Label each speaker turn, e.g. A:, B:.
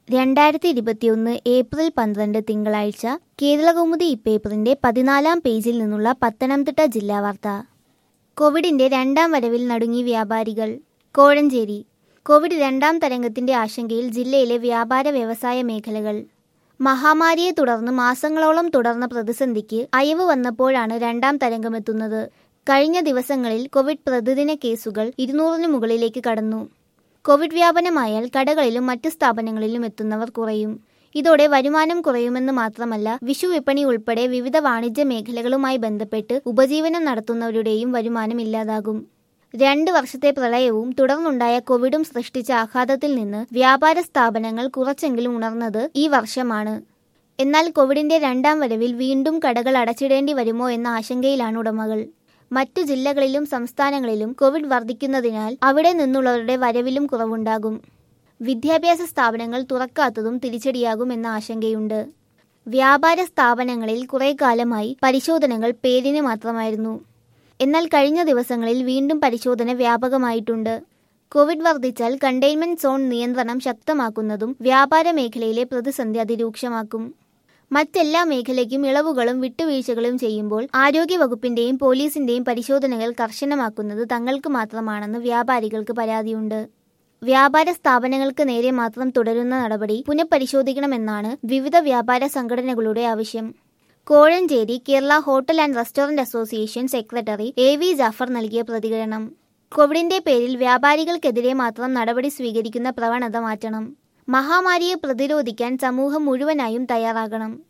A: 2021 April 12 തിങ്കളാഴ്ച കേരളകൗമുദി ഇപ്പേപ്പറിന്റെ 14-ാം പേജിൽ നിന്നുള്ള പത്തനംതിട്ട ജില്ലാ വാർത്ത. കോവിഡിന്റെ രണ്ടാം വരവിൽ നടുങ്ങി വ്യാപാരികൾ. കോഴഞ്ചേരി. കോവിഡ് രണ്ടാം തരംഗത്തിന്റെ ആശങ്കയിൽ ജില്ലയിലെ വ്യാപാര വ്യവസായ മേഖലകൾ. മഹാമാരിയെ തുടർന്ന് മാസങ്ങളോളം തുടർന്ന പ്രതിസന്ധിക്ക് അയവ് വന്നപ്പോഴാണ് രണ്ടാം തരംഗമെത്തുന്നത്. കഴിഞ്ഞ ദിവസങ്ങളിൽ കോവിഡ് പ്രതിദിന കേസുകൾ 200-ന് മുകളിലേക്ക് കടന്നു. കോവിഡ് വ്യാപനമായാൽ കടകളിലും മറ്റ് സ്ഥാപനങ്ങളിലും എത്തുന്നവർ കുറയും. ഇതോടെ വരുമാനം കുറയുമെന്ന് മാത്രമല്ല, വിഷു വിപണി ഉൾപ്പെടെ വിവിധ വാണിജ്യ മേഖലകളുമായി ബന്ധപ്പെട്ട് ഉപജീവനം നടത്തുന്നവരുടെയും വരുമാനം ഇല്ലാതാകും. 2 വർഷത്തെ പ്രളയവും തുടർന്നുണ്ടായ കോവിഡും സൃഷ്ടിച്ച ആഘാതത്തിൽ നിന്ന് വ്യാപാര സ്ഥാപനങ്ങൾ കുറച്ചെങ്കിലും ഉണർന്നത് ഈ വർഷമാണ്. എന്നാൽ കോവിഡിന്റെ രണ്ടാം വരവിൽ വീണ്ടും കടകൾ അടച്ചിടേണ്ടി വരുമോ എന്ന ആശങ്കയിലാണ് ഉടമകൾ. മറ്റു ജില്ലകളിലും സംസ്ഥാനങ്ങളിലും കോവിഡ് വർദ്ധിക്കുന്നതിനാൽ അവിടെ നിന്നുള്ളവരുടെ വരവിലും കുറവുണ്ടാകും. വിദ്യാഭ്യാസ സ്ഥാപനങ്ങൾ തുറക്കാത്തതും തിരിച്ചടിയാകും എന്ന ആശങ്കയുണ്ട്. വ്യാപാര സ്ഥാപനങ്ങളിൽ കുറെ കാലമായി പരിശോധനകൾ പേരിന് മാത്രമായിരുന്നു. എന്നാൽ കഴിഞ്ഞ ദിവസങ്ങളിൽ വീണ്ടും പരിശോധന വ്യാപകമായിട്ടുണ്ട്. കോവിഡ് വർദ്ധിച്ചാൽ കണ്ടെയ്ൻമെന്റ് സോൺ നിയന്ത്രണം ശക്തമാക്കുന്നതും വ്യാപാര മേഖലയിലെ പ്രതിസന്ധി അതിരൂക്ഷമാക്കും. മറ്റെല്ലാ മേഖലയ്ക്കും ഇളവുകളും വിട്ടുവീഴ്ചകളും ചെയ്യുമ്പോൾ ആരോഗ്യവകുപ്പിന്റെയും പോലീസിന്റെയും പരിശോധനകൾ കർശനമാക്കുന്നത് തങ്ങൾക്ക് മാത്രമാണെന്ന് വ്യാപാരികൾക്ക് പരാതിയുണ്ട്. വ്യാപാര സ്ഥാപനങ്ങൾക്ക് നേരെ മാത്രം തുടരുന്ന നടപടി പുനഃപരിശോധിക്കണമെന്നാണ് വിവിധ വ്യാപാര സംഘടനകളുടെ ആവശ്യം. Kozhencherry Kerala hotel and restaurant association secretary AV Jafar നൽകിയ പ്രതികരണം. കോവിഡിന്റെ പേരിൽ വ്യാപാരികൾക്കെതിരെ മാത്രം നടപടി സ്വീകരിക്കുന്ന പ്രവണത മാറ്റണം. മഹാമാരിയെ പ്രതിരോധിക്കാൻ സമൂഹം മുഴുവനായും തയ്യാറാകണം.